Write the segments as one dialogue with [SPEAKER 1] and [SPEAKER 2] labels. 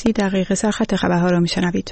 [SPEAKER 1] 30 دقیقه سرخط خبرها را میشنوید.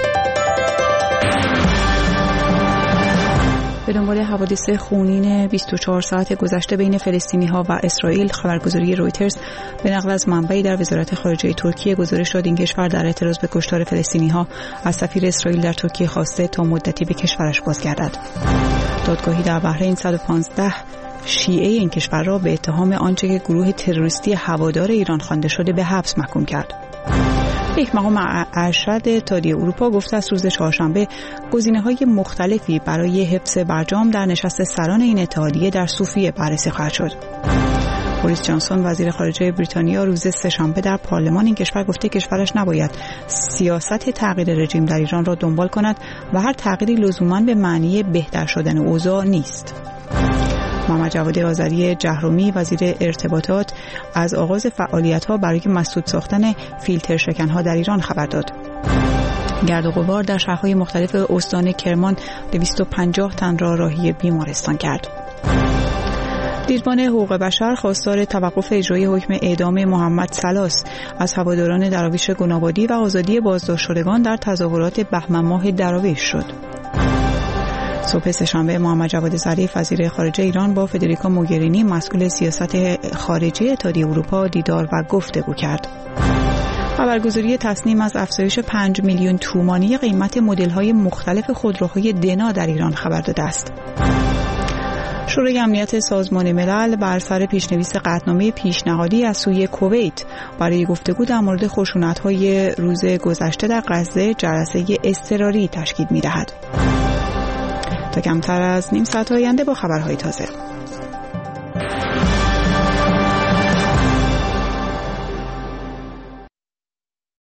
[SPEAKER 1] به دنبال حوادث خونین 24 ساعت گذشته بین فلسطینی‌ها و اسرائیل، خبرگزاری رویترز به نقل از منبعی در وزارت خارجه ترکیه گزارش داد این کشور در اعتراض به کشتار فلسطینی‌ها از سفیر اسرائیل در ترکیه خواسته تا مدتی به کشورش بازگردد. دادگاهی در بحرین 115 شیعه این کشور را به اتهام آنچه که گروه تروریستی هوادار ایران خوانده شده به حبس محکوم کرد. یک مقام ارشد اتحادیه اروپا گفته است روز چهارشنبه گزینه‌های مختلفی برای حفظ برجام در نشست سران این اتحادیه در صوفیه بررسی خواهد شد. بوریس جانسون وزیر خارجه بریتانیا روز سه‌شنبه در پارلمان این کشور گفته کشورش نباید سیاست تغییر رژیم در ایران را دنبال کند و هر تغییری لزوماً به معنی بهتر شدن اوضاع نیست. محمد جواد آذری جهرومی وزیر ارتباطات از آغاز فعالیت‌ها برای مسدود ساختن فیلتر شکن‌ها در ایران خبر داد. گرد و غبار در شهرهای مختلف استان کرمان 250 تن را راهی بیمارستان کرد. دیدبان حقوق بشر خواستار توقف اجرای حکم اعدام محمد سلاس از هواداران دراویش گنابادی و آزادی بازداشت شدگان در تظاهرات بهمن ماه دراویش شد. صبح سه‌شنبه محمد جواد ظریف وزیر خارجه ایران با فدریکا موگرینی مسئول سیاست خارجی اتحادیه اروپا دیدار و گفتگو کرد. خبرگزاری تصنیم از افزایش 5 میلیون تومانی قیمت مدل‌های مختلف خودروهای دنا در ایران خبر داده است. شورای امنیت سازمان ملل بر سر پیشنویس قطعنامه پیشنهادی از سوی کویت برای گفتگو در مورد خشونت‌های روز گذشته در غزه جلسه اضطراری تشکیل می‌دهد. تا کمتر از نیم ساعت آینده با خبرهای تازه.